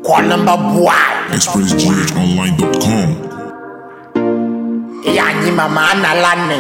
Call number boy. ExpressGHOnline.com. Yeah, ni mama analane.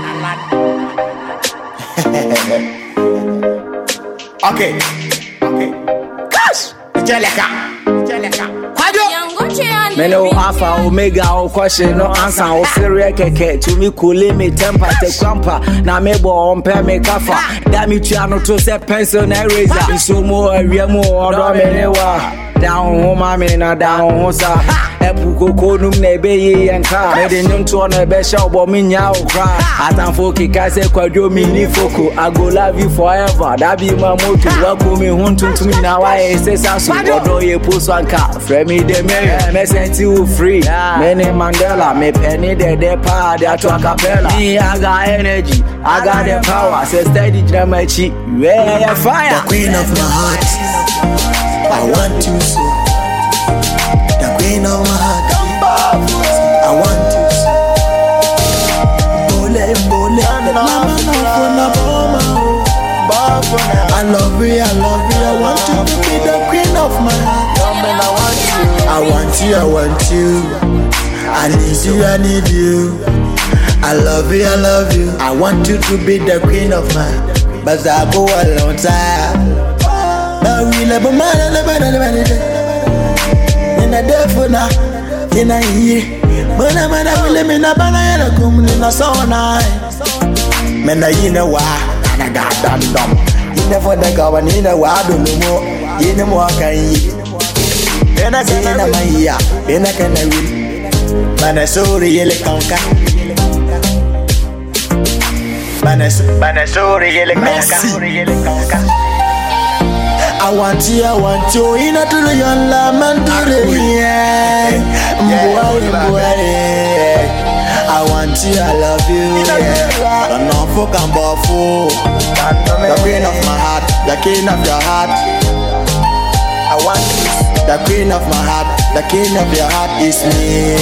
Okay. Cash. Jeleka. Kwajo. Meno Alpha Omega o question no answer o serious keke to me cool me temper te kwampa na me bo on pe me kafa da me tua no to say pencil na eraser so mo awia mo odo me ne wa down home mama na down home sa epu koko num na ebe ye enka me de nyum to na ebe sha obo me nya o kra atanfo kika say kwadwo me ni foko I go love you forever that be my motto wa ko me huntuntum na wa e say saso odo ye post anka free me de me sent you free many Mandela me penny de power they to acapella me I got energy I got the power say steady dramachi where fire The queen of my heart, I want you so. The queen of my heart, I want you so. Bole, I love you, I want you to be the queen of my heart. I want you, I need you. I love you, I want you to be the queen of my heart. But I go a long time. Now we live a man in a defuna in a year. Mana will live in a banana come in a sauna. Mena in a wa, and I got that dumb. You never the governor in a wa, no more. You know what can you? Then I say in a maya, then I can win. Mana so really conquer. Mana so really conquer. I want you in a to the young lamb to the I want you, I love you, yeah. And no fuck and buffo. The queen of my heart, the king of your heart. I want you, the queen of my heart, the king of your heart is me.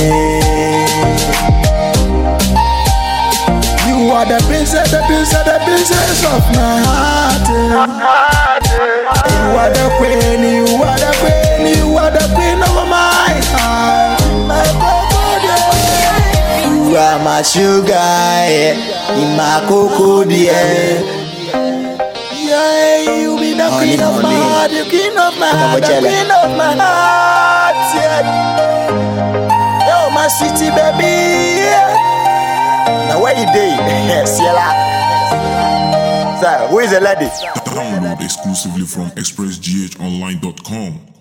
You are the princess of my heart. You are the queen of my heart. You are my sugar, in my cocoa, dear. Yeah, you be the queen of my heart, the queen of my heart, the queen of my heart. Yeah. Oh, my city baby. Now where you day? Ciela. Sir, who is the lady? Download exclusively from ExpressGHOnline.com.